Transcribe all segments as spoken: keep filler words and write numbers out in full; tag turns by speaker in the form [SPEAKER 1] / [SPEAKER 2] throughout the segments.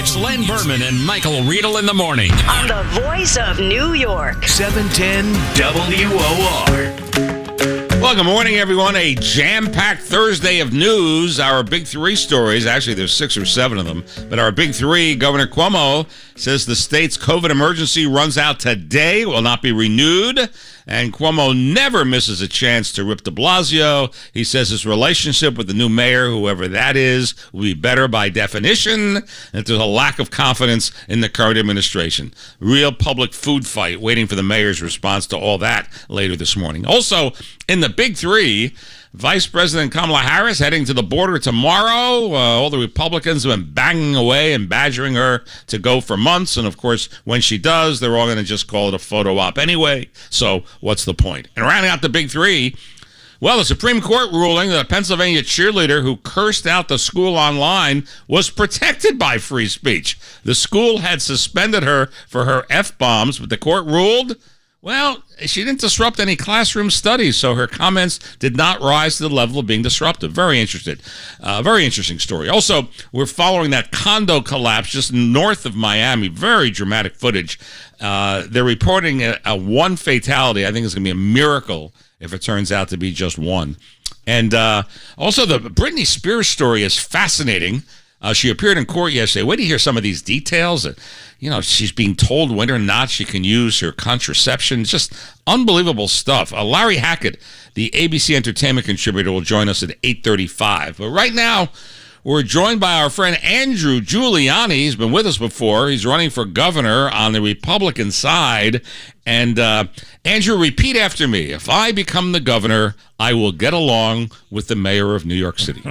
[SPEAKER 1] It's Len Berman and Michael Riedel in the morning.
[SPEAKER 2] On the voice of New York.
[SPEAKER 3] seven ten W O R.
[SPEAKER 4] Well, good morning, everyone. A jam-packed Thursday of news. Our big three stories, actually there's six or seven of them, but our big three, Governor Cuomo says the state's COVID emergency runs out today, will not be renewed, and Cuomo never misses a chance to rip de Blasio. He says his relationship with the new mayor, whoever that is, will be better by definition, and there's a lack of confidence in the current administration. Real public food fight waiting for the mayor's response to all that later this morning. Also, in the big three, Vice President Kamala Harris heading to the border tomorrow. Uh, all the Republicans have been banging away and badgering her to go for months. And, of course, when she does, they're all going to just call it a photo op anyway. So what's the point? And rounding out the big three, well, the Supreme Court ruling that a Pennsylvania cheerleader who cursed out the school online was protected by free speech. The school had suspended her for her F-bombs, but the court ruled, well, she didn't disrupt any classroom studies, so her comments did not rise to the level of being disruptive. Very interested. Uh, very interesting story. Also, we're following that condo collapse just north of Miami. Very dramatic footage. Uh, they're reporting a, a one fatality. I think it's going to be a miracle if it turns out to be just one. And uh, also, the Britney Spears story is fascinating. Uh, she appeared in court yesterday. Wait to hear some of these details. Uh, you know, she's being told whether or not she can use her contraception. It's just unbelievable stuff. Uh, Larry Hackett, the A B C Entertainment contributor, will join us at eight thirty-five. But right now, we're joined by our friend Andrew Giuliani. He's been with us before. He's running for governor on the Republican side. And uh, Andrew, repeat after me. If I become the governor, I will get along with the mayor of New York City.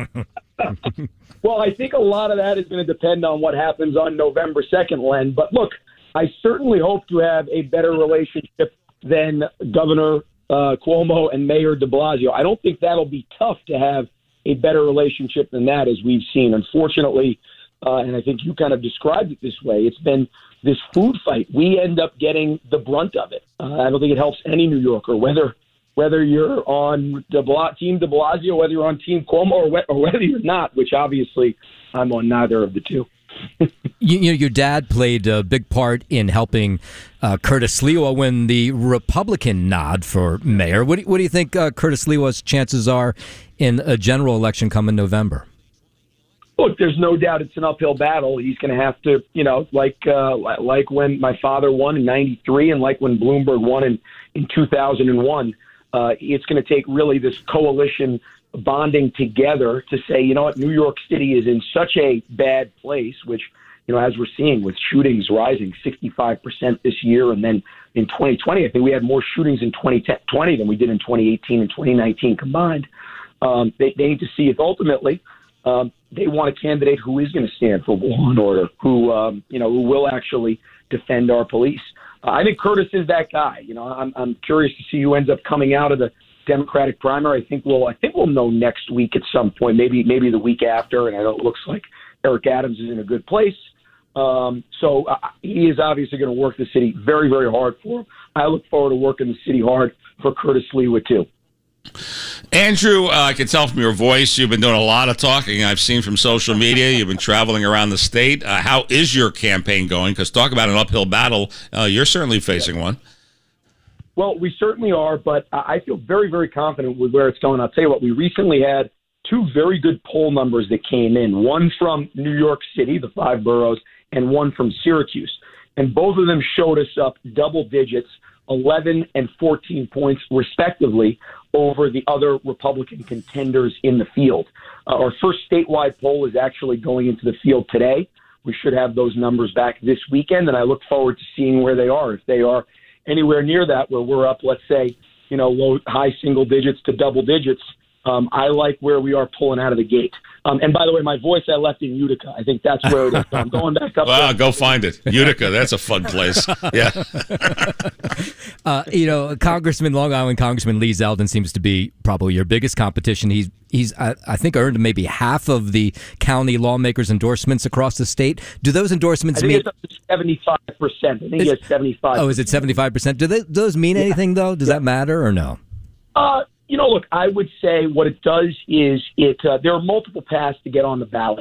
[SPEAKER 5] Well, I think a lot of that is going to depend on what happens on November second, Len. But look, I certainly hope to have a better relationship than Governor uh, Cuomo and Mayor de Blasio. I don't think that'll be tough to have a better relationship than that, as we've seen. Unfortunately, uh, and I think you kind of described it this way, it's been this food fight. We end up getting the brunt of it. Uh, I don't think it helps any New Yorker, whether whether you're on de Bla- Team de Blasio, whether you're on Team Cuomo, or, wh- or whether you're not, which obviously I'm on neither of the two.
[SPEAKER 6] you, you know, your dad played a big part in helping uh, Curtis Sliwa win the Republican nod for mayor. What do, what do you think uh, Curtis Sliwa's chances are in a general election coming November?
[SPEAKER 5] Look, there's no doubt it's an uphill battle. He's going to have to, you know, like uh, like when my father won in ninety-three and like when Bloomberg won in, in two thousand one. Uh, it's going to take really this coalition bonding together to say, you know what, New York City is in such a bad place, which, you know, as we're seeing with shootings rising sixty-five percent this year. And then in twenty twenty, I think we had more shootings in twenty twenty than we did in twenty eighteen and twenty nineteen combined. Um, they, they need to see if ultimately um, they want a candidate who is going to stand for law and order, who, um, you know, who will actually defend our police. I think Curtis is that guy. You know, I'm I'm curious to see who ends up coming out of the Democratic primary. I think we'll I think we'll know next week at some point, maybe maybe the week after. And I know it looks like Eric Adams is in a good place. Um, so uh, he is obviously going to work the city very, very hard for him. I look forward to working the city hard for Curtis Sliwa too.
[SPEAKER 4] Andrew, uh, I can tell from your voice you've been doing a lot of talking. I've seen from social media. You've been traveling around the state. Uh, how is your campaign going? Because talk about an uphill battle. Uh, you're certainly facing one.
[SPEAKER 5] Well, we certainly are, but I feel very, very confident with where it's going. I'll tell you what, we recently had two very good poll numbers that came in, one from New York City, the five boroughs, and one from Syracuse. And both of them showed us up double digits, eleven and fourteen points respectively, over the other Republican contenders in the field. Uh, our first statewide poll is actually going into the field today. We should have those numbers back this weekend, and I look forward to seeing where they are. If they are anywhere near that, where we're up, let's say, you know, low, high single digits to double digits, um, I like where we are pulling out of the gate. Um, and by the way, my voice I left in Utica. I think that's where it is. So I'm going back up.
[SPEAKER 4] Wow,
[SPEAKER 5] there.
[SPEAKER 4] Go find it. Utica, that's a fun place. Yeah.
[SPEAKER 6] uh, you know, Congressman, Long Island Congressman Lee Zeldin seems to be probably your biggest competition. He's, he's I, I think, earned maybe half of the county lawmakers' endorsements across the state. Do those endorsements
[SPEAKER 5] I think
[SPEAKER 6] mean
[SPEAKER 5] it's up to seventy-five percent? I think he has seventy-five.
[SPEAKER 6] Oh, is it seventy-five percent? Do they, those mean anything, though? Does yeah. that matter or no?
[SPEAKER 5] Uh, you know, look, I would say what it does is it. Uh, there are multiple paths to get on the ballot.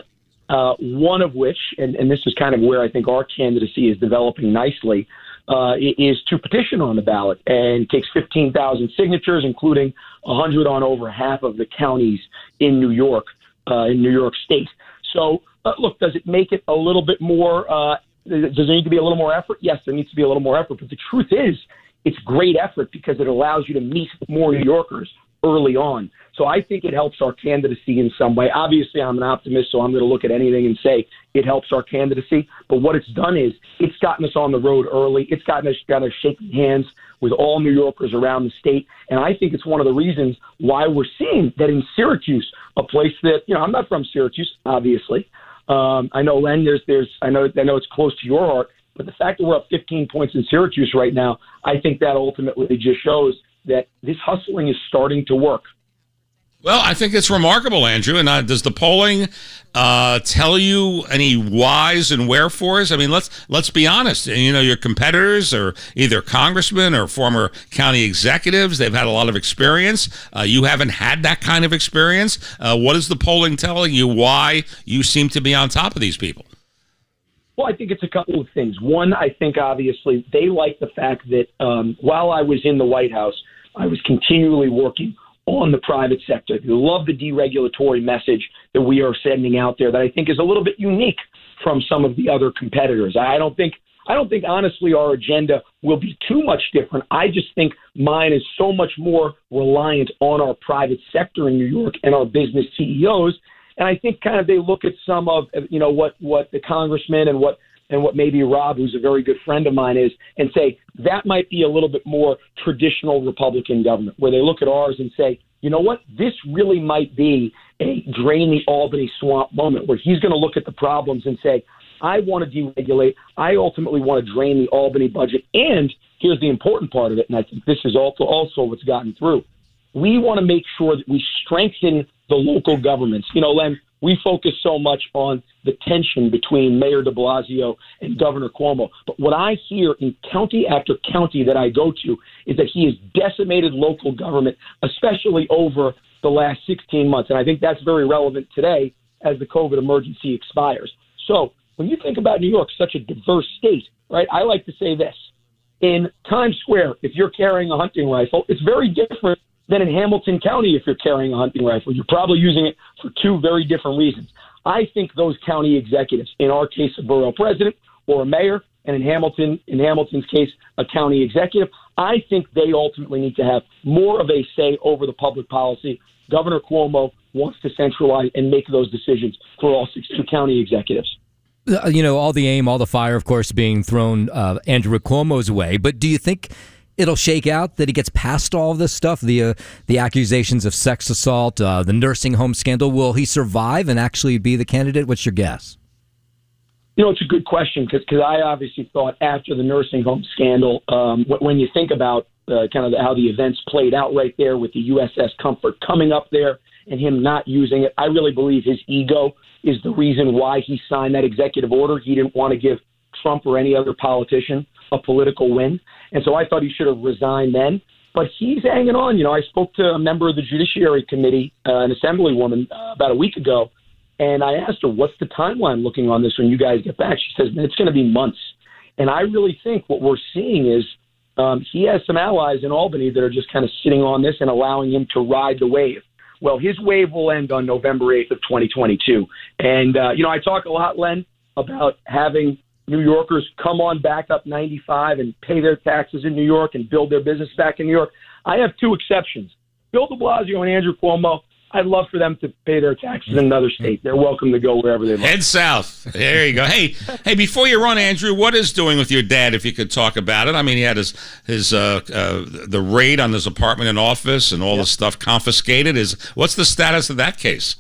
[SPEAKER 5] Uh, one of which, and, and this is kind of where I think our candidacy is developing nicely, uh, is to petition on the ballot, and takes fifteen thousand signatures, including one hundred on over half of the counties in New York, uh, in New York State. So, uh, look, does it make it a little bit more, uh, does there need to be a little more effort? Yes, there needs to be a little more effort. But the truth is, it's great effort because it allows you to meet more New Yorkers early on. So I think it helps our candidacy in some way. Obviously, I'm an optimist, so I'm going to look at anything and say it helps our candidacy. But what it's done is it's gotten us on the road early. It's gotten us, got us shaking hands with all New Yorkers around the state. And I think it's one of the reasons why we're seeing that in Syracuse, a place that, you know, I'm not from Syracuse, obviously. Um, I know, Len, there's, there's, I know, I know it's close to your heart, but the fact that we're up fifteen points in Syracuse right now, I think that ultimately just shows that this hustling is starting to work.
[SPEAKER 4] Well, I think it's remarkable, Andrew. And uh, does the polling uh, tell you any whys and wherefores? I mean, let's let's be honest. You know, your competitors are either congressmen or former county executives. They've had a lot of experience. Uh, you haven't had that kind of experience. Uh, what is the polling telling you? Why you seem to be on top of these people?
[SPEAKER 5] Well, I think it's a couple of things. One, I think obviously they like the fact that um, while I was in the White House, I was continually working on the private sector. They love the deregulatory message that we are sending out there that I think is a little bit unique from some of the other competitors. I don't think, I don't think honestly our agenda will be too much different. I just think mine is so much more reliant on our private sector in New York and our business C E Os. And I think kind of they look at some of, you know, what, what the congressman and what and what maybe Rob, who's a very good friend of mine, is, and say that might be a little bit more traditional Republican government, where they look at ours and say, you know what, this really might be a drain the Albany swamp moment, where he's going to look at the problems and say, I want to deregulate. I ultimately want to drain the Albany budget. And here's the important part of it, and I think this is also, also what's gotten through. We want to make sure that we strengthen the local governments. You know, Len, we focus so much on the tension between Mayor de Blasio and Governor Cuomo. But what I hear in county after county that I go to is that he has decimated local government, especially over the last sixteen months. And I think that's very relevant today as the COVID emergency expires. So when you think about New York, such a diverse state, right, I like to say this. In Times Square, if you're carrying a hunting rifle, it's very different than in Hamilton County if you're carrying a hunting rifle. You're probably using it for two very different reasons. I think those county executives, in our case, a borough president or a mayor, and in Hamilton, in Hamilton's case, a county executive, I think they ultimately need to have more of a say over the public policy. Governor Cuomo wants to centralize and make those decisions for all sixty county executives.
[SPEAKER 6] You know, all the aim, all the fire, of course, being thrown uh, Andrew Cuomo's way. But do you think it'll shake out, that he gets past all of this stuff, the uh, the accusations of sex assault, uh, the nursing home scandal? Will he survive and actually be the candidate? What's your guess?
[SPEAKER 5] You know, it's a good question because I obviously thought after the nursing home scandal, um, when you think about uh, kind of how the events played out right there with the U S S Comfort coming up there and him not using it, I really believe his ego is the reason why he signed that executive order. He didn't want to give Trump or any other politician a political win. And so I thought he should have resigned then. But he's hanging on. You know, I spoke to a member of the Judiciary Committee, uh, an assemblywoman, uh, about a week ago, and I asked her, what's the timeline looking on this when you guys get back? She says, it's going to be months. And I really think what we're seeing is um, he has some allies in Albany that are just kind of sitting on this and allowing him to ride the wave. Well, his wave will end on November eighth of twenty twenty-two. And, uh, you know, I talk a lot, Len, about having New Yorkers come on back up ninety-five and pay their taxes in New York and build their business back in New York. I have two exceptions. Bill de Blasio and Andrew Cuomo, I'd love for them to pay their taxes in another state. They're welcome to go wherever they like.
[SPEAKER 4] Head south. There you go. Hey, hey. Before you run, Andrew, what is doing with your dad? If you could talk about it. I mean, he had his his uh, uh, the raid on his apartment and office, and all yep. the stuff confiscated. Is what's the status of that case?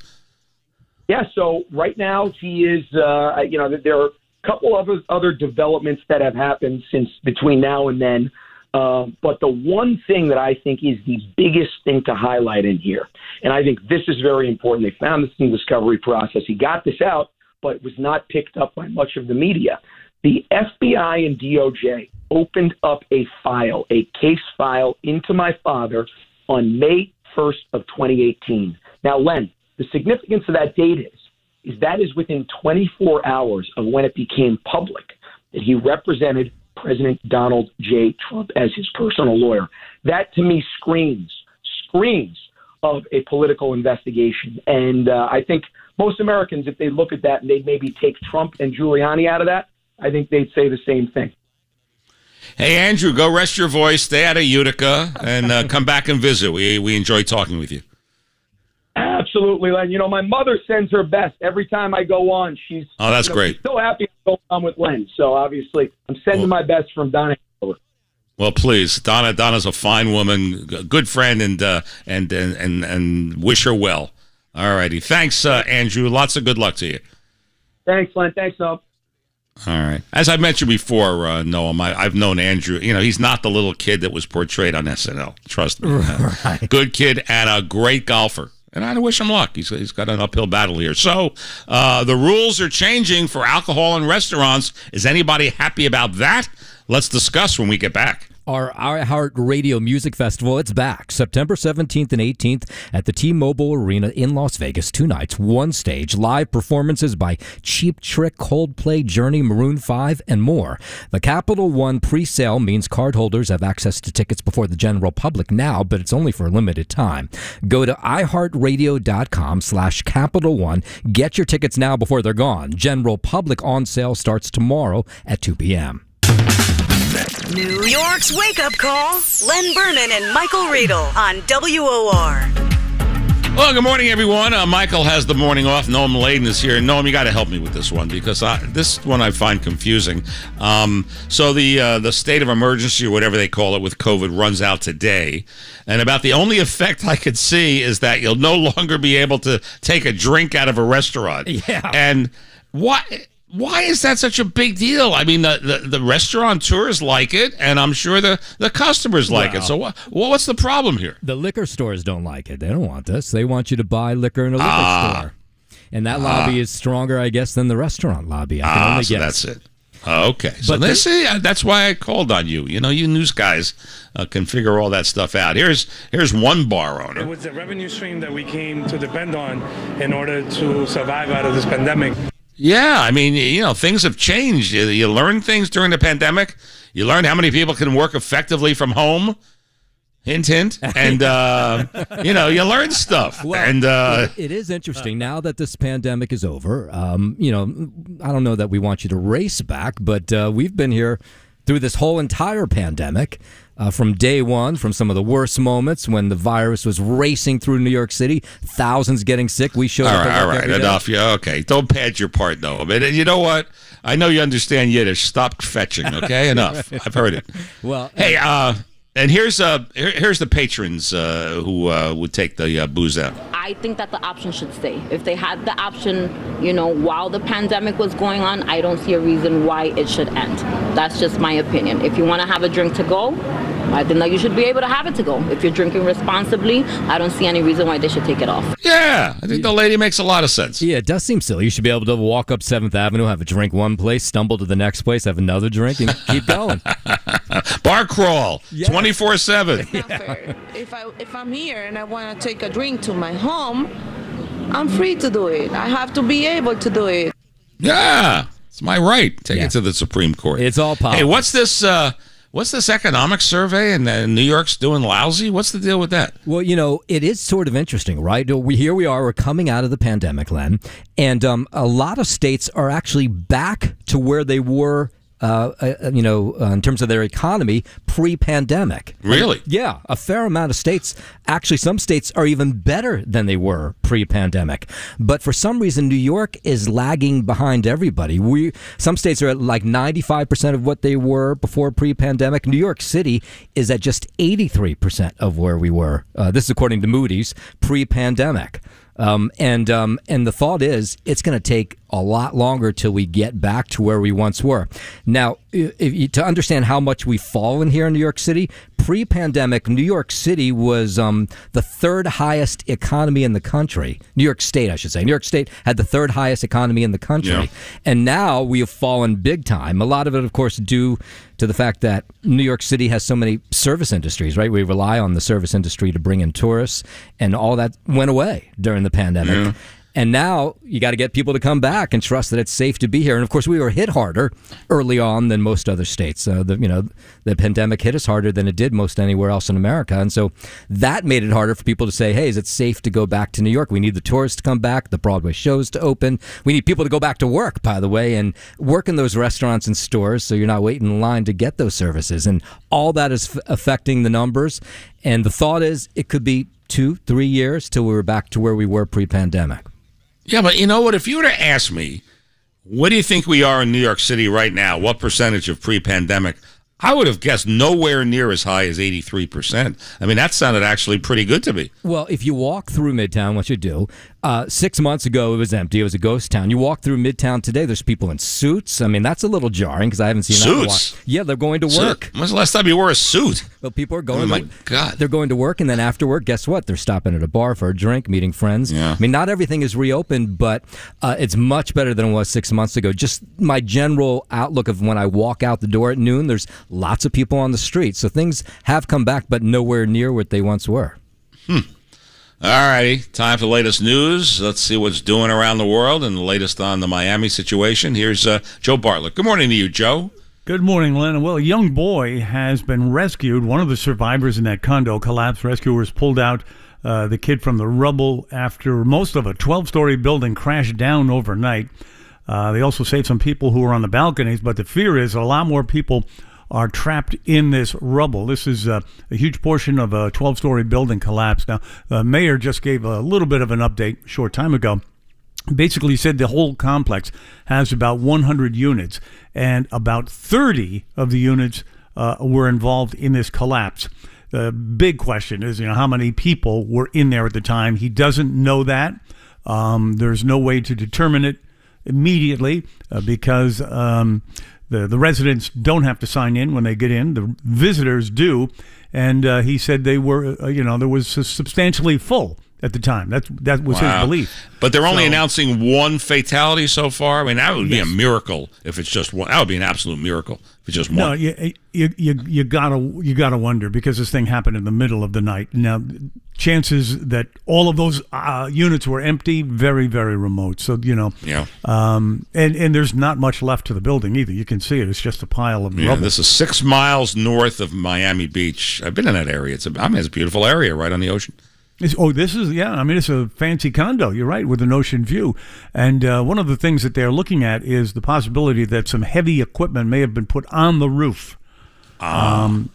[SPEAKER 5] Yeah. So right now he is. Uh, you know, there are a couple of other developments that have happened since between now and then. Um, but the one thing that I think is the biggest thing to highlight in here, and I think this is very important, they found this in the discovery process. He got this out, but it was not picked up by much of the media. The F B I and D O J opened up a file, a case file, into my father on May first of twenty eighteen. Now, Len, the significance of that date is is that is within twenty-four hours of when it became public that he represented President Donald J. Trump as his personal lawyer. That, to me, screams, screams of a political investigation. And uh, I think most Americans, if they look at that and they maybe take Trump and Giuliani out of that, I think they'd say the same thing.
[SPEAKER 4] Hey, Andrew, go rest your voice, stay out of Utica, and uh, come back and visit. We we enjoy talking with you.
[SPEAKER 5] Absolutely, Len. You know, my mother sends her best every time I go on. She's
[SPEAKER 4] oh, that's
[SPEAKER 5] you know,
[SPEAKER 4] great.
[SPEAKER 5] She's so happy to go on with Len. So obviously, I'm sending well, my best from Donna.
[SPEAKER 4] Well, please, Donna. Donna's a fine woman, a good friend, and uh, and, and and and wish her well. All righty, thanks, uh, Andrew. Lots of good luck to you.
[SPEAKER 5] Thanks, Len. Thanks, Noam.
[SPEAKER 4] All right. As I mentioned before, uh, Noam, I, I've known Andrew. You know, he's not the little kid that was portrayed on S N L. Trust me.
[SPEAKER 6] Right.
[SPEAKER 4] Good kid and a great golfer. And I wish him luck. He's, he's got an uphill battle here. So uh, the rules are changing for alcohol in restaurants. Is anybody happy about that? Let's discuss when we get back.
[SPEAKER 6] Our iHeart Radio Music Festival, it's back September seventeenth and eighteenth at the T-Mobile Arena in Las Vegas. Two nights, one stage, live performances by Cheap Trick, Coldplay, Journey, Maroon five, and more. The Capital One pre-sale means cardholders have access to tickets before the general public now, but it's only for a limited time. Go to iHeartRadio.com slash Capital One. Get your tickets now before they're gone. General public on sale starts tomorrow at two p.m.
[SPEAKER 2] New York's wake-up call. Len Berman and Michael Riedel on W O R.
[SPEAKER 4] Well, good morning, everyone. Uh, Michael has the morning off. Noam Laden is here. Noam, you got to help me with this one because I, this one I find confusing. Um, so the uh, the state of emergency or whatever they call it with COVID runs out today. And about the only effect I could see is that you'll no longer be able to take a drink out of a restaurant.
[SPEAKER 6] Yeah.
[SPEAKER 4] And what... Why is that such a big deal? I mean, the, the, the restaurateurs like it, and I'm sure the, the customers like
[SPEAKER 6] well,
[SPEAKER 4] it. So what, what's the problem here?
[SPEAKER 6] The liquor stores don't like it. They don't want this. They want you to buy liquor in a liquor
[SPEAKER 4] ah.
[SPEAKER 6] store. And that
[SPEAKER 4] ah.
[SPEAKER 6] lobby is stronger, I guess, than the restaurant lobby. I can
[SPEAKER 4] ah,
[SPEAKER 6] only
[SPEAKER 4] so
[SPEAKER 6] guess.
[SPEAKER 4] that's it. Okay. So
[SPEAKER 6] But
[SPEAKER 4] this,
[SPEAKER 6] the-
[SPEAKER 4] is, that's why I called on you. You know, you news guys uh, can figure all that stuff out. Here's here's one bar owner.
[SPEAKER 7] It was the revenue stream that we came to depend on in order to survive out of this pandemic.
[SPEAKER 4] Yeah, I mean, you know, things have changed. You, you learn things during the pandemic. You learn how many people can work effectively from home. Hint, hint. And, uh, you know, you learn stuff.
[SPEAKER 6] Well,
[SPEAKER 4] and uh,
[SPEAKER 6] it, it is interesting now that this pandemic is over. Um, you know, I don't know that we want you to race back, but uh, we've been here through this whole entire pandemic. Uh, from day one, from some of the worst moments when the virus was racing through New York City, thousands getting sick. We showed
[SPEAKER 4] all
[SPEAKER 6] up.
[SPEAKER 4] right, all right,
[SPEAKER 6] every day.
[SPEAKER 4] enough. Yeah, okay. Don't pad your part, though. I mean, you know what? I know you understand Yiddish. Stop fetching, okay? Enough. I've heard it.
[SPEAKER 6] Well,
[SPEAKER 4] hey, uh, and here's uh, here, here's the patrons uh, who uh, would take the uh, booze out.
[SPEAKER 8] I think that the option should stay. If they had the option, you know, while the pandemic was going on, I don't see a reason why it should end. That's just my opinion. If you want to have a drink to go, I think that you should be able to have it to go. If you're drinking responsibly, I don't see any reason why they should take it off.
[SPEAKER 4] Yeah, I think the lady makes a lot of sense.
[SPEAKER 6] Yeah, it does seem silly. You should be able to walk up seventh Avenue, have a drink one place, stumble to the next place, have another drink, and keep going.
[SPEAKER 4] Bar crawl,
[SPEAKER 6] Yes.
[SPEAKER 4] twenty-four seven.
[SPEAKER 9] If I if I'm here and I want to take a drink to my home, I'm free to do it. I have to be able to do it.
[SPEAKER 4] Yeah, it's my right. Take
[SPEAKER 6] Yeah.
[SPEAKER 4] it to the Supreme Court.
[SPEAKER 6] It's all politics.
[SPEAKER 4] Hey, what's this? Uh, what's this economic survey? And uh, New York's doing lousy. What's the deal with that?
[SPEAKER 6] Well, you know, it is sort of interesting, right? We here we are. We're coming out of the pandemic, Len, and um, a lot of states are actually back to where they were. Uh, uh, you know, uh, in terms of their economy pre-pandemic.
[SPEAKER 4] Really?
[SPEAKER 6] Yeah, a fair amount of states. Actually, some states are even better than they were pre-pandemic. But for some reason, New York is lagging behind everybody. We some states are at like ninety-five percent of what they were before pre-pandemic. New York City is at just eighty-three percent of where we were. Uh, this is according to Moody's pre-pandemic. Um, and um, and the thought is it's going to take a lot longer till we get back to where we once were. Now, if you, to understand how much we've fallen here in New York City, pre-pandemic, New York City was um, the third highest economy in the country. New York State, I should say. New York State had the third highest economy in the country.
[SPEAKER 4] Yeah.
[SPEAKER 6] And now we have fallen big time. A lot of it, of course, due to the fact that New York City has so many service industries, right? We rely on the service industry to bring in tourists, and all that went away during the pandemic.
[SPEAKER 4] Yeah.
[SPEAKER 6] And now you got to get people to come back and trust that it's safe to be here. And of course, we were hit harder early on than most other states. Uh, the, you know, the pandemic hit us harder than it did most anywhere else in America. And so that made it harder for people to say, hey, is it safe to go back to New York? We need the tourists to come back, the Broadway shows to open. We need people to go back to work, by the way, and work in those restaurants and stores so you're not waiting in line to get those services. And all that is f- affecting the numbers. And the thought is it could be two, three years till we were back to where we were pre-pandemic.
[SPEAKER 4] Yeah, but you know what? If you were to ask me, what do you think we are in New York City right now? What percentage of pre-pandemic? I would have guessed nowhere near as high as eighty-three percent. I mean, that sounded actually pretty good to me.
[SPEAKER 6] Well, if you walk through Midtown, what you do, uh, six months ago it was empty. It was a ghost town. You walk through Midtown today, there's people in suits. I mean, that's a little jarring because I haven't seen that in a while.
[SPEAKER 4] Suits?
[SPEAKER 6] Yeah, they're going to work.
[SPEAKER 4] When's the last time you wore a suit?
[SPEAKER 6] Well, people are going
[SPEAKER 4] Oh, my
[SPEAKER 6] to,
[SPEAKER 4] God.
[SPEAKER 6] They're going to work, and then after work, guess what? They're stopping at a bar for a drink, meeting friends.
[SPEAKER 4] Yeah.
[SPEAKER 6] I mean, not everything is reopened, but uh, it's much better than it was six months ago. Just my general outlook of when I walk out the door at noon, there's lots of people on the street. So things have come back, but nowhere near what they once were.
[SPEAKER 4] Hmm. All righty. Time for the latest news. Let's see what's doing around the world and the latest on the Miami situation. Here's uh, Joe Bartlett. Good morning to you, Joe.
[SPEAKER 10] Good morning, Len. Well, a young boy has been rescued. One of the survivors in that condo collapse. Rescuers pulled out uh, the kid from the rubble after most of a twelve-story building crashed down overnight. Uh, they also saved some people who were on the balconies, but the fear is a lot more people are trapped in this rubble. This is uh, a huge portion of a twelve-story building collapsed. Now, the mayor just gave a little bit of an update a short time ago. Basically said the whole complex has about one hundred units, and about thirty of the units uh, were involved in this collapse. The big question is, you know, how many people were in there at the time? He doesn't know that. Um, there's no way to determine it immediately uh, because um, the the residents don't have to sign in when they get in. The visitors do, and uh, he said they were, uh, you know, there was substantially full at the time. That that was
[SPEAKER 4] Wow.
[SPEAKER 10] his belief.
[SPEAKER 4] But they're only
[SPEAKER 10] So-
[SPEAKER 4] announcing one fatality so far. I mean, that would be
[SPEAKER 10] Yes.
[SPEAKER 4] a miracle if it's just one. That would be an absolute miracle if it's just one.
[SPEAKER 10] No, you, you you you gotta you gotta wonder because this thing happened in the middle of the night. Now, chances that all of those uh, units were empty, very very remote. So you know,
[SPEAKER 4] Yeah.
[SPEAKER 10] Um, and and there's not much left to the building either. You can see it. It's just a pile of
[SPEAKER 4] Yeah,
[SPEAKER 10] rubble.
[SPEAKER 4] this is six miles north of Miami Beach. I've been in that area. It's a, I mean, it's a beautiful area right on the ocean.
[SPEAKER 10] It's, oh, this is, yeah, I mean, it's a fancy condo, you're right, with an ocean view. And uh, one of the things that they're looking at is the possibility that some heavy equipment may have been put on the roof.
[SPEAKER 4] Ah.
[SPEAKER 10] Um,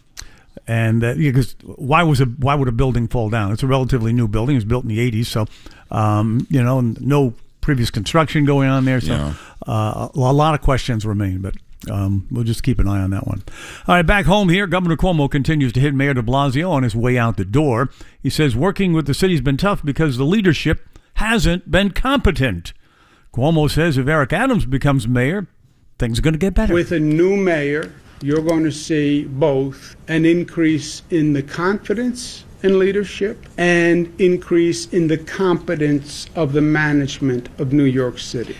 [SPEAKER 10] and that, because why was a why would a building fall down? It's a relatively new building. It was built in the eighties, so, um, you know, no previous construction going on there. So
[SPEAKER 4] Yeah.
[SPEAKER 10] uh, a lot of questions remain, but Um, we'll just keep an eye on that one. All right, back home here, Governor Cuomo continues to hit Mayor de Blasio on his way out the door. He says working with the city's been tough because the leadership hasn't been competent. Cuomo says if Eric Adams becomes mayor, things are going to get better.
[SPEAKER 11] With a new mayor, you're going to see both an increase in the confidence in leadership and increase in the competence of the management of New York City.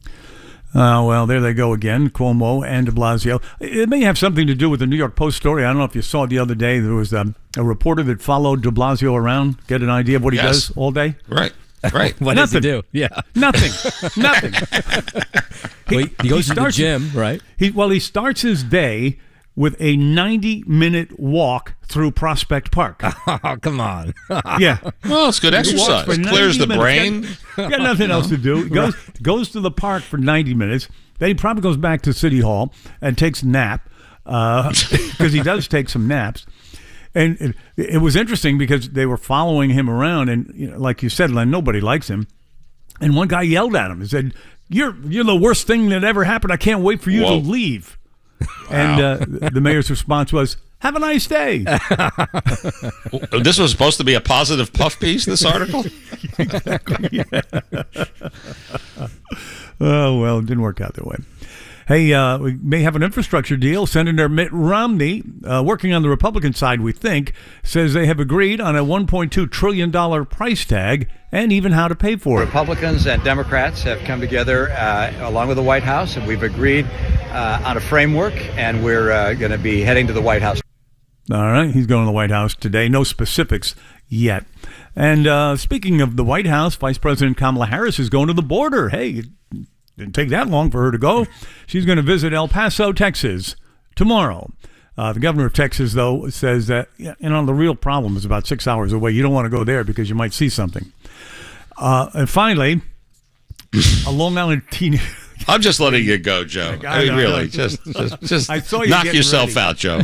[SPEAKER 10] Uh, well, there they go again, Cuomo and de Blasio. It may have something to do with the New York Post story. I don't know if you saw it the other day. There was um, a reporter that followed de Blasio around, get an idea of what he
[SPEAKER 4] Yes.
[SPEAKER 10] does all day.
[SPEAKER 4] Right, right.
[SPEAKER 6] What does he do? Yeah.
[SPEAKER 10] Nothing. Nothing.
[SPEAKER 6] Well, he, he goes to the
[SPEAKER 10] starts-
[SPEAKER 6] gym, right?
[SPEAKER 10] He, well, he starts his day with a ninety-minute walk through Prospect Park.
[SPEAKER 6] Oh, come on.
[SPEAKER 10] Yeah.
[SPEAKER 4] Well, it's good
[SPEAKER 10] He walks
[SPEAKER 4] exercise.
[SPEAKER 10] for
[SPEAKER 4] It clears the
[SPEAKER 10] ninety
[SPEAKER 4] brain.
[SPEAKER 10] minutes. Got, got nothing else to do. He goes, goes to the park for ninety minutes. Then he probably goes back to City Hall and takes a nap because he does take some naps. And it, it was interesting because they were following him around. And you know, like you said, Len, nobody likes him. And one guy yelled at him and said, you're, you're the worst thing that ever happened. I can't wait for you
[SPEAKER 4] Whoa.
[SPEAKER 10] to leave. And uh, the mayor's response was, have a nice day.
[SPEAKER 4] This was supposed to be a positive puff piece, this article?
[SPEAKER 10] Exactly. Yeah. Oh, well, it didn't work out that way. Hey, uh, we may have an infrastructure deal. Senator Mitt Romney, uh, working on the Republican side, we think, says they have agreed on a one point two trillion dollars price tag and even how to pay for it.
[SPEAKER 12] Republicans and Democrats have come together uh, along with the White House, and we've agreed uh, on a framework, and we're uh, going to be heading to the White House.
[SPEAKER 10] All right, he's going to the White House today. No specifics yet. And uh, speaking of the White House, Vice President Kamala Harris is going to the border. Hey, it didn't take that long for her to go. She's going to visit El Paso, Texas, tomorrow. Uh, the governor of Texas, though, says that, you know, the real problem is about six hours away. You don't want to go there because you might see something. Uh, and finally, a Long Island teenager.
[SPEAKER 4] I'm just letting you go, Joe. I, I mean, know, really, I just, just, just
[SPEAKER 10] I saw you
[SPEAKER 4] knock yourself
[SPEAKER 10] ready.
[SPEAKER 4] out, Joe.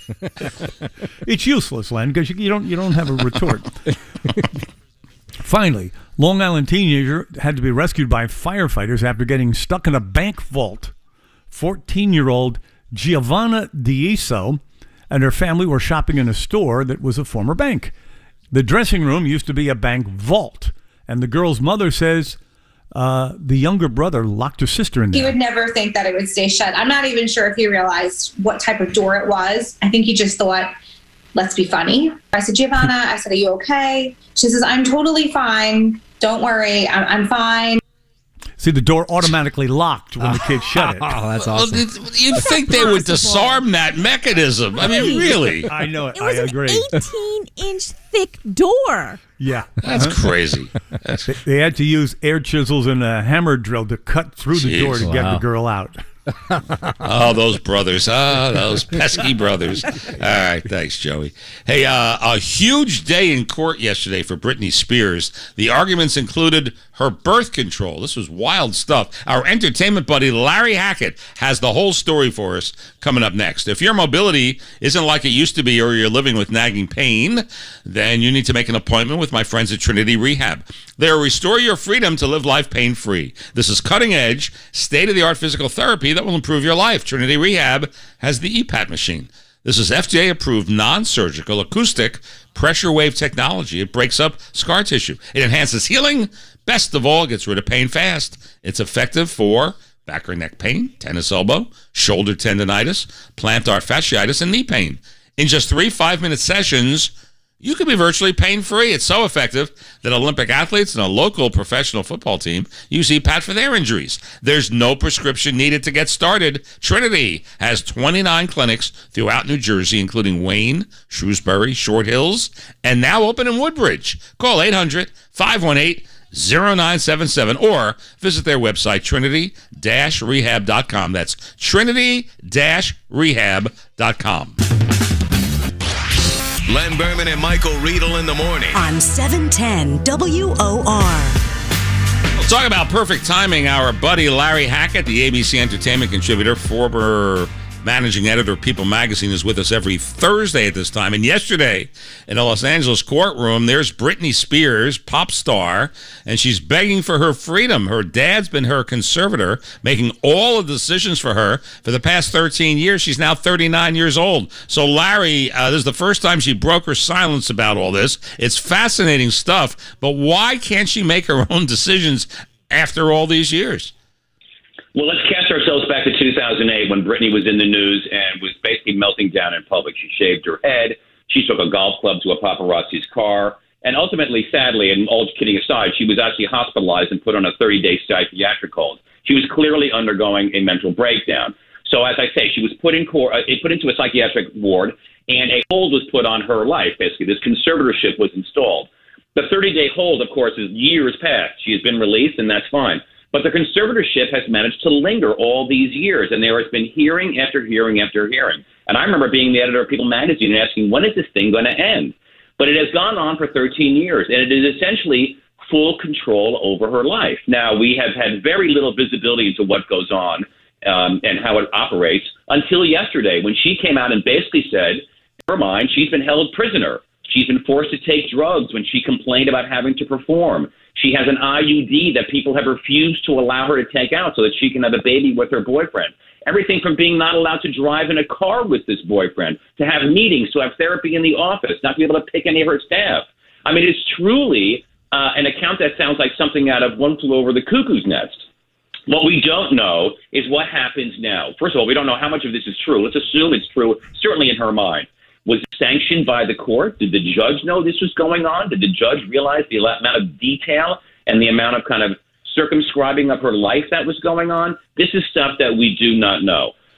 [SPEAKER 10] It's useless, Len, because you, you don't you don't have a retort. Finally, Long Island teenager had to be rescued by firefighters after getting stuck in a bank vault. fourteen-year-old Giovanna Diaso and her family were shopping in a store that was a former bank. The dressing room used to be a bank vault, and the girl's mother says uh, the younger brother locked her sister in there.
[SPEAKER 13] He would never think that it would stay shut. I'm not even sure if he realized what type of door it was. I think he just thought, let's be funny. I said, Giovanna, I said, are you okay? She says, I'm totally fine. Don't worry. I'm, I'm fine.
[SPEAKER 10] See, the door automatically locked when the kid shut it.
[SPEAKER 6] Oh, that's awesome.
[SPEAKER 4] Well, you'd think they would disarm that mechanism. I mean, really.
[SPEAKER 10] I know it.
[SPEAKER 14] It was
[SPEAKER 10] I agree.
[SPEAKER 14] an eighteen-inch thick door.
[SPEAKER 10] Yeah.
[SPEAKER 4] That's
[SPEAKER 10] Uh-huh.
[SPEAKER 4] crazy. That's...
[SPEAKER 10] They, they had to use air chisels and a hammer drill to cut through the
[SPEAKER 4] Jeez.
[SPEAKER 10] door to get
[SPEAKER 6] Wow.
[SPEAKER 10] the girl out.
[SPEAKER 4] Oh, those brothers. Oh, those pesky brothers. All right. Thanks, Joey. Hey, uh, a huge day in court yesterday for Britney Spears. The arguments included her birth control. This was wild stuff. Our entertainment buddy, Larry Hackett, has the whole story for us coming up next. If your mobility isn't like it used to be or you're living with nagging pain, then you need to make an appointment with my friends at Trinity Rehab. They'll restore your freedom to live life pain-free. This is cutting-edge, state-of-the-art physical therapy that will improve your life. Trinity Rehab has the E PAT machine. This is F D A-approved non-surgical acoustic pressure wave technology. It breaks up scar tissue. It enhances healing. Best of all, it gets rid of pain fast. It's effective for back or neck pain, tennis elbow, shoulder tendonitis, plantar fasciitis, and knee pain. In just three five-minute sessions, you can be virtually pain-free. It's so effective that Olympic athletes and a local professional football team use E PAT for their injuries. There's no prescription needed to get started. Trinity has twenty-nine clinics throughout New Jersey, including Wayne, Shrewsbury, Short Hills, and now open in Woodbridge. Call eight hundred, five one eight, zero nine seven seven or visit their website, trinity dash rehab dot com. That's trinity dash rehab dot com.
[SPEAKER 3] Len Berman and Michael Riedel in the morning.
[SPEAKER 2] On seven ten W O R.
[SPEAKER 4] We'll talk about perfect timing. Our buddy Larry Hackett, the A B C Entertainment contributor, former managing editor of People Magazine, is with us every Thursday at this time. And yesterday in a Los Angeles courtroom, there's Britney Spears, pop star, and she's begging for her freedom. Her dad's been her conservator, making all of the decisions for her for the past thirteen years. She's now thirty-nine years old. So, Larry, uh, this is the first time she broke her silence about all this. It's fascinating stuff, but why can't she make her own decisions after all these years?
[SPEAKER 15] Well, let's cast ourselves back to two thousand eight when Britney was in the news and was basically melting down in public. She shaved her head. She took a golf club to a paparazzi's car. And ultimately, sadly, and all kidding aside, she was actually hospitalized and put on a thirty-day psychiatric hold. She was clearly undergoing a mental breakdown. So, as I say, she was put in court, uh, put into a psychiatric ward, and a hold was put on her life, basically. This conservatorship was installed. The thirty-day hold, of course, is years past. She has been released, and that's fine. But the conservatorship has managed to linger all these years, and there has been hearing after hearing after hearing. And I remember being the editor of People Magazine and asking, when is this thing going to end? But it has gone on for thirteen years, and it is essentially full control over her life. Now, we have had very little visibility into what goes on um, and how it operates until yesterday, when she came out and basically said, in her mind, she's been held prisoner. She's been forced to take drugs when she complained about having to perform. She has an I U D that people have refused to allow her to take out so that she can have a baby with her boyfriend. Everything from being not allowed to drive in a car with this boyfriend, to have meetings, to have therapy in the office, not to be able to pick any of her staff. I mean, it's truly uh, an account that sounds like something out of One Flew Over the Cuckoo's Nest. What we don't know is what happens now. First of all, we don't know how much of this is true. Let's assume it's true, certainly in her mind. Was it sanctioned by the court? Did the judge know this was going on? Did the judge realize the amount of detail and the amount of kind of circumscribing of her life that was going on? This is stuff that we do not know.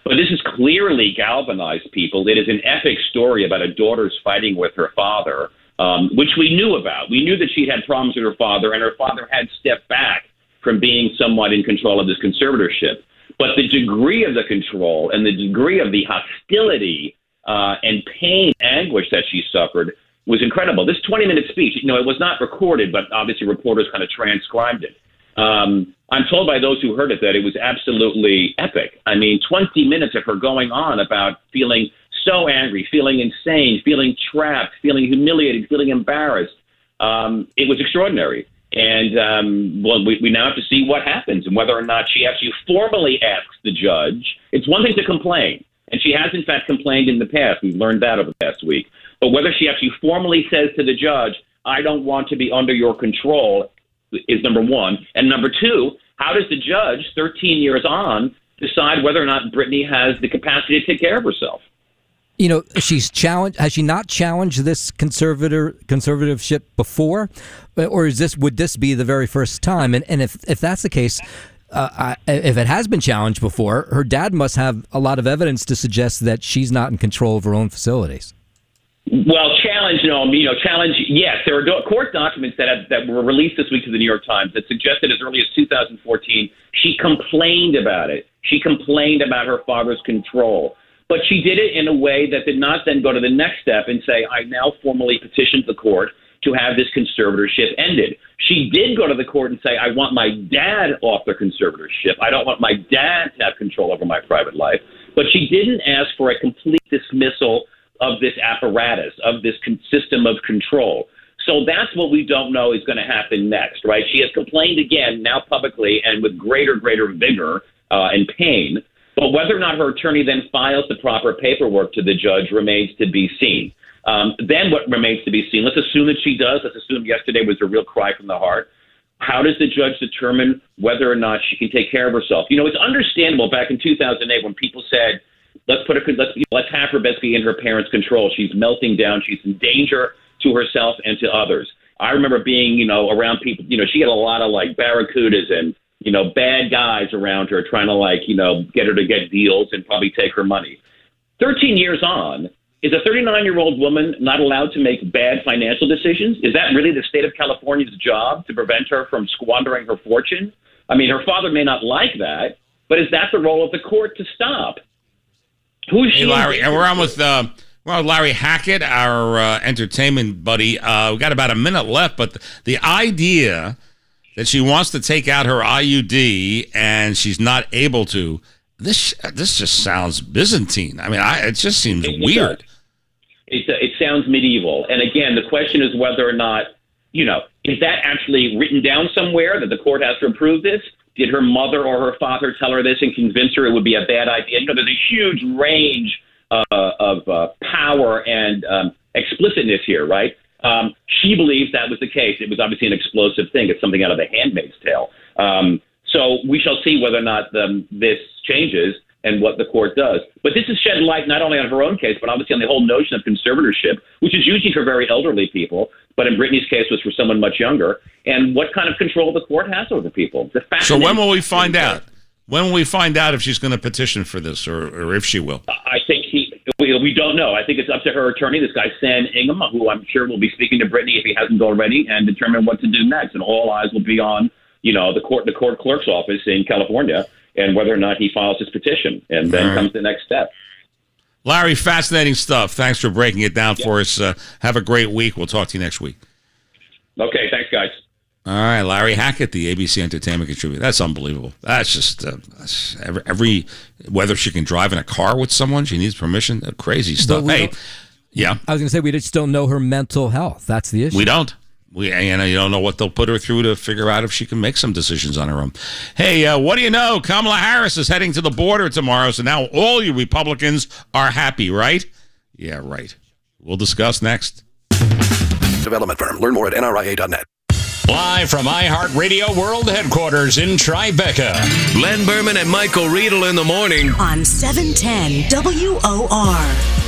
[SPEAKER 15] But this has clearly galvanized people. It is an epic story about a daughter's fighting with her father, um, which we knew about. We knew that she'd had problems with her father, and her father had stepped back from being somewhat in control of this conservatorship. But the degree of the control and the degree of the hostility uh, and pain, anguish that she suffered was incredible. This twenty-minute speech, you know, it was not recorded, but obviously reporters kind of transcribed it. Um, I'm told by those who heard it that it was absolutely epic. I mean, twenty minutes of her going on about feeling so angry, feeling insane, feeling trapped, feeling humiliated, feeling embarrassed. Um, it was extraordinary. And, um, well, we, we now have to see what happens and whether or not she actually formally asks the judge. It's one thing to complain, and she has, in fact, complained in the past. We've learned that over the past week. But whether she actually formally says to the judge, I don't want to be under your control, is number one. And number two, how does the judge, thirteen years on, decide whether or not Britney has the capacity to take care of herself?
[SPEAKER 6] You know, she's challenged. Has she not challenged this conservator conservativeship before, or is this would this be the very first time? And and if if that's the case, uh, I, if it has been challenged before, her dad must have a lot of evidence to suggest that she's not in control of her own facilities.
[SPEAKER 15] Well, challenge, no, you know, challenge, yes. There are do- court documents that have, that were released this week to the New York Times that suggested as early as two thousand fourteen she complained about it. She complained about her father's control. But she did it in a way that did not then go to the next step and say, I now formally petitioned the court to have this conservatorship ended. She did go to the court and say, I want my dad off the conservatorship. I don't want my dad to have control over my private life. But she didn't ask for a complete dismissal of this apparatus, of this con- system of control. So that's what we don't know is going to happen next, right? She has complained again, now publicly, and with greater, greater vigor uh, and pain. But whether or not her attorney then files the proper paperwork to the judge remains to be seen. Um, then what remains to be seen, let's assume that she does. Let's assume yesterday was a real cry from the heart. How does the judge determine whether or not she can take care of herself? You know, it's understandable back in two thousand eight when people said, let's put her, let's, let's have her basically in her parents' control. She's melting down. She's in danger to herself and to others. I remember being, you know, around people, you know, she had a lot of like barracudas and, you know, bad guys around her trying to, like, you know, get her to get deals and probably take her money. thirteen years on, is a thirty-nine-year-old woman not allowed to make bad financial decisions? Is that really the state of California's job to prevent her from squandering her fortune? I mean, her father may not like that, but is that the role of the court to stop? Who is she?
[SPEAKER 4] Hey, Larry, and we're on with, uh, we're on with Larry Hackett, our uh, entertainment buddy. Uh, we've got about a minute left, but the, the idea that she wants to take out her I U D and she's not able to, this this just sounds Byzantine. I mean, I, it just seems it, weird.
[SPEAKER 15] It, it sounds medieval. And again, the question is whether or not, you know, is that actually written down somewhere that the court has to approve this? Did her mother or her father tell her this and convince her it would be a bad idea? You know, there's a huge range uh, of uh, power and um, explicitness here, right? Um, she believes that was the case. It was obviously an explosive thing. It's something out of The Handmaid's Tale. Um, so we shall see whether or not um, this changes and what the court does. But this has shed light not only on her own case, but obviously on the whole notion of conservatorship, which is usually for very elderly people, but in Britney's case was for someone much younger, and what kind of control the court has over people.
[SPEAKER 4] So when will we find out? When will we find out if she's going to petition for this, or, or if she will?
[SPEAKER 15] I think he, we, we don't know. I think it's up to her attorney, this guy Sam Ingham, who I'm sure will be speaking to Britney if he hasn't already, and determine what to do next. And all eyes will be on, you know, the court, the court clerk's office in California, and whether or not he files his petition. And then right. comes the next step.
[SPEAKER 4] Larry, fascinating stuff. Thanks for breaking it down yeah. for us. Uh, have a great week. We'll talk to you next week.
[SPEAKER 15] Okay, thanks, guys.
[SPEAKER 4] All right, Larry Hackett, the A B C Entertainment contributor. That's unbelievable. That's just uh, that's every, every whether she can drive in a car with someone, she needs permission. Uh, crazy stuff. Hey, yeah.
[SPEAKER 6] I was going to say we just don't know her mental health. That's the issue.
[SPEAKER 4] We don't. We you know you don't know what they'll put her through to figure out if she can make some decisions on her own. Hey, uh, what do you know? Kamala Harris is heading to the border tomorrow, so now all you Republicans are happy, right? Yeah, right. We'll discuss next.
[SPEAKER 16] Development firm. Learn more at N R I A dot net.
[SPEAKER 1] Live from iHeartRadio World Headquarters in Tribeca.
[SPEAKER 3] Len Berman and Michael Riedel in the morning.
[SPEAKER 2] On seven ten W O R.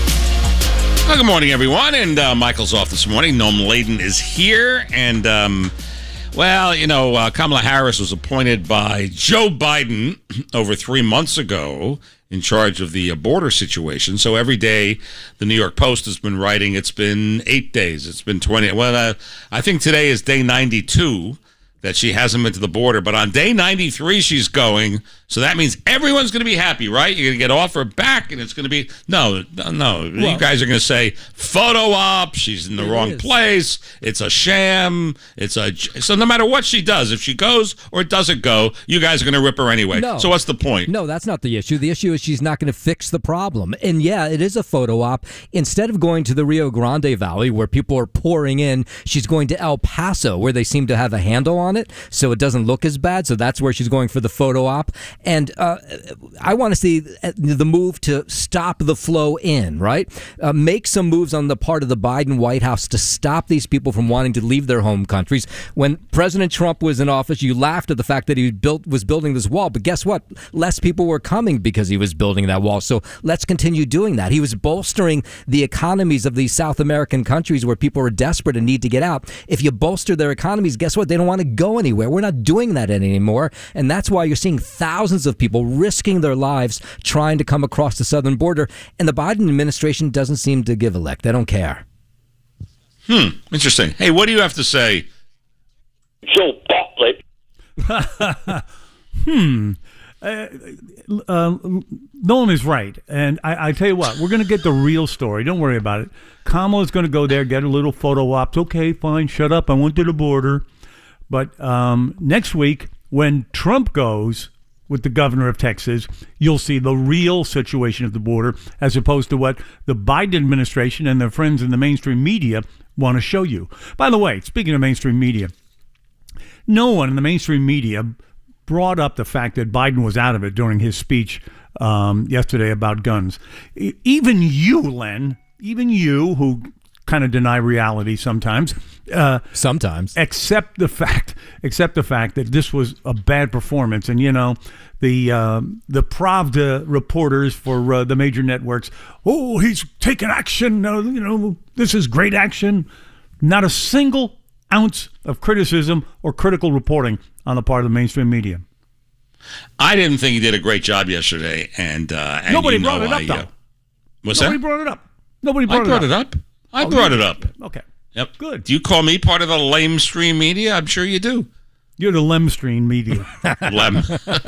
[SPEAKER 4] Well, good morning, everyone. And uh, Michael's off this morning. Noam Laden is here. And, um, well, you know, uh, Kamala Harris was appointed by Joe Biden over three months ago in charge of the uh, border situation. So every day, the New York Post has been writing, it's been eight days, it's been twenty. Well, uh, I think today is day ninety-two that she hasn't been to the border. But on day ninety-three, she's going. So that means everyone's going to be happy, right? You're going to get off her back, and it's going to be, no, no, no. Well, you guys are going to say, photo op, she's in the wrong is. place, it's a sham, it's a, so no matter what she does, if she goes or doesn't go, you guys are going to rip her anyway.
[SPEAKER 6] No.
[SPEAKER 4] So what's the point?
[SPEAKER 6] No, that's not the issue. The issue is she's not going to fix the problem. And yeah, it is a photo op. Instead of going to the Rio Grande Valley, where people are pouring in, she's going to El Paso, where they seem to have a handle on it, so it doesn't look as bad. So that's where she's going for the photo op. And uh, I want to see the move to stop the flow in, right? Uh, make some moves on the part of the Biden White House to stop these people from wanting to leave their home countries. When President Trump was in office, you laughed at the fact that he built was building this wall. But guess what? Less people were coming because he was building that wall. So let's continue doing that. He was bolstering the economies of these South American countries where people are desperate and need to get out. If you bolster their economies, guess what? They don't want to go anywhere. We're not doing that anymore. And that's why you're seeing thousands of people risking their lives trying to come across the southern border. And the Biden administration doesn't seem to give a lick. They don't care.
[SPEAKER 4] Hmm. Interesting. Hey, what do you have to say?
[SPEAKER 17] Joe Bartlett.
[SPEAKER 10] hmm. Uh, uh, Nolan is right. And I, I tell you what, we're going to get the real story. Don't worry about it. Kamala's going to go there, get a little photo op. Okay, fine, shut up. I went to the border. But um, next week, when Trump goes with the governor of Texas, you'll see the real situation of the border as opposed to what the Biden administration and their friends in the mainstream media want to show you. By the way, speaking of mainstream media, no one in the mainstream media brought up the fact that Biden was out of it during his speech um, yesterday about guns. E- even you, Len, even you who kind of deny reality sometimes. Uh,
[SPEAKER 6] sometimes.
[SPEAKER 10] Accept the fact, accept the fact that this was a bad performance. And, you know, the uh, the Pravda reporters for uh, the major networks, oh, he's taken action. Uh, you know, this is great action. Not a single ounce of criticism or critical reporting on the part of the mainstream media.
[SPEAKER 4] I didn't think he did a great job yesterday. And, uh, and
[SPEAKER 10] Nobody
[SPEAKER 4] you
[SPEAKER 10] brought
[SPEAKER 4] know
[SPEAKER 10] it up,
[SPEAKER 4] I,
[SPEAKER 10] though.
[SPEAKER 4] Uh, what's
[SPEAKER 10] Nobody
[SPEAKER 4] that?
[SPEAKER 10] brought it up. Nobody brought,
[SPEAKER 4] I brought it up. It up. I
[SPEAKER 10] oh,
[SPEAKER 4] brought
[SPEAKER 10] you,
[SPEAKER 4] it up.
[SPEAKER 10] Okay.
[SPEAKER 4] Yep.
[SPEAKER 10] Good.
[SPEAKER 4] Do you call me part of the lamestream media? I'm sure you do.
[SPEAKER 10] You're the lemstream media.
[SPEAKER 4] Lem.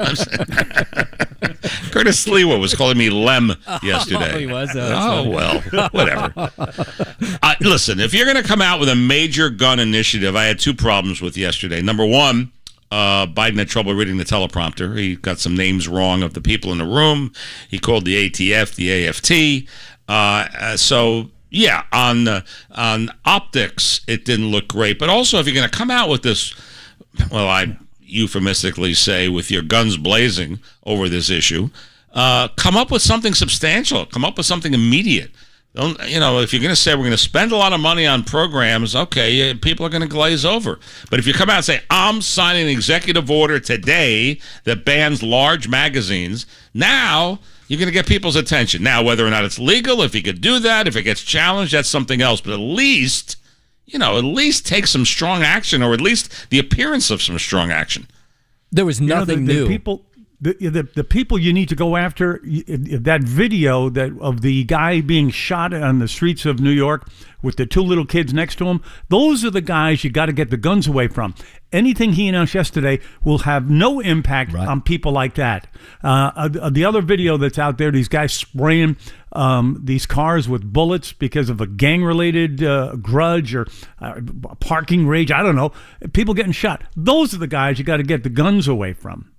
[SPEAKER 4] Curtis Sliwa was calling me Lem yesterday.
[SPEAKER 6] Oh, he was.
[SPEAKER 4] Oh, oh well, whatever. Uh, listen, if you're going to come out with a major gun initiative, I had two problems with yesterday. Number one, uh, Biden had trouble reading the teleprompter. He got some names wrong of the people in the room. He called the A T F the A F T. Uh, uh, so... Yeah, on uh, on optics, it didn't look great. But also, if you're going to come out with this, well, I euphemistically say, with your guns blazing over this issue, uh, come up with something substantial. Come up with something immediate. Don't, you know, if you're going to say we're going to spend a lot of money on programs, okay, people are going to glaze over. But if you come out and say, I'm signing an executive order today that bans large magazines, now you're going to get people's attention. Now, whether or not it's legal, if you could do that, if it gets challenged, that's something else. But at least, you know, at least take some strong action, or at least the appearance of some strong action.
[SPEAKER 6] There was nothing
[SPEAKER 10] you know, the, the
[SPEAKER 6] new.
[SPEAKER 10] People, the, the the people you need to go after, that video that of the guy being shot on the streets of New York with the two little kids next to him, those are the guys you got to get the guns away from. Anything he announced yesterday will have no impact right. on people like that. Uh, uh, the other video that's out there, these guys spraying um, these cars with bullets because of a gang-related uh, grudge or uh, parking rage, I don't know, people getting shot. Those are the guys you got to get the guns away from.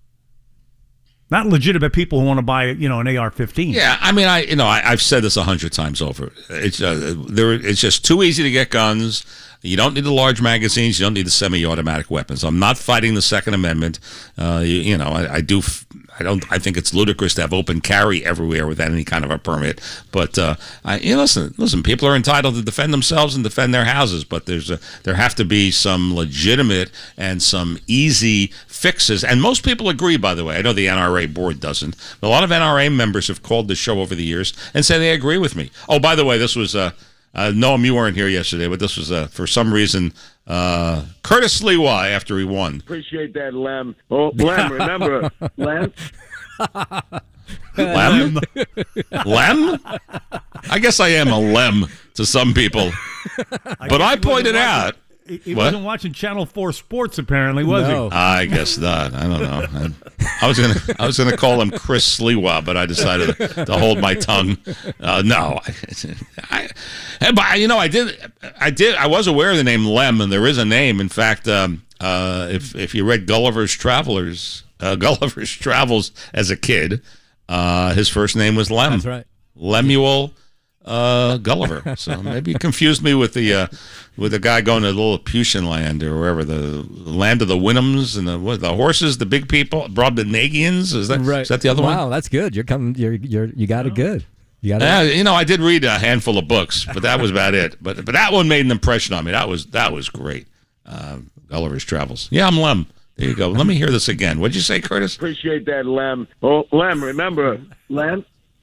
[SPEAKER 10] Not legitimate people who want to buy, you know, an A R fifteen.
[SPEAKER 4] Yeah, I mean, I you know, I, I've said this a hundred times over. It's uh, there. It's just too easy to get guns. You don't need the large magazines. You don't need the semi-automatic weapons. I'm not fighting the Second Amendment. Uh, you, you know, I, I do. I don't. I think it's ludicrous to have open carry everywhere without any kind of a permit. But uh, I, you know, listen, listen. People are entitled to defend themselves and defend their houses. But there's a there have to be some legitimate and some easy fixes. And most people agree. By the way, I know the N R A board doesn't. But a lot of N R A members have called the show over the years and say they agree with me. Oh, by the way, this was uh, uh, Noam, you weren't here yesterday, but this was uh, for some reason. Uh, Curtis Sliwa after he won.
[SPEAKER 17] Appreciate that, Lem. Oh, Lem, remember, Lem?
[SPEAKER 4] Lem? Lem? I guess I am a lem to some people. But I pointed out.
[SPEAKER 10] He, he
[SPEAKER 4] what?
[SPEAKER 10] wasn't watching Channel four Sports, apparently, was
[SPEAKER 6] No.
[SPEAKER 10] he?
[SPEAKER 4] I guess not. I don't know. I, I was gonna I was gonna call him Chris Sliwa, but I decided to hold my tongue. Uh, no, I, I, but you know, I did, I did, I was aware of the name Lem, and there is a name. In fact, um, uh, if if you read Gulliver's Travelers, uh, Gulliver's Travels as a kid, uh, his first name was Lem.
[SPEAKER 6] That's right.
[SPEAKER 4] Lemuel uh, Gulliver. So maybe you confused me with the uh, with the guy going to Lilliputian land or wherever, the land of the Winhams and the what, the horses, the big people, Brobdingnagians. Is that
[SPEAKER 6] Right.
[SPEAKER 4] is that the other
[SPEAKER 6] wow,
[SPEAKER 4] one?
[SPEAKER 6] that's good. You're coming. You're you're you got it good. You got it.
[SPEAKER 4] Yeah, you know, I did read a handful of books, but that was about it. But but that one made an impression on me. That was that was great. Uh, Gulliver's Travels. Yeah, I'm Lem. There you go. Let me hear this again. What'd you say, Curtis?
[SPEAKER 17] Appreciate that, Lem. Oh, Lem, remember, Lem?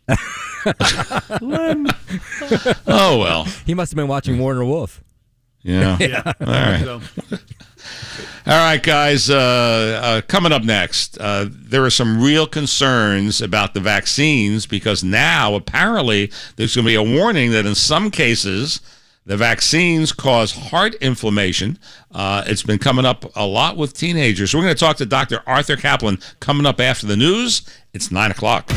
[SPEAKER 10] Lem.
[SPEAKER 4] Oh, well.
[SPEAKER 6] He must have been watching Warner Wolf.
[SPEAKER 4] Yeah.
[SPEAKER 10] Yeah.
[SPEAKER 4] All right. All right, guys. Uh, uh, coming up next, uh, there are some real concerns about the vaccines because now apparently there's going to be a warning that in some cases the vaccines cause heart inflammation. Uh, it's been coming up a lot with teenagers. So we're going to talk to Doctor Arthur Kaplan coming up after the news. It's nine o'clock.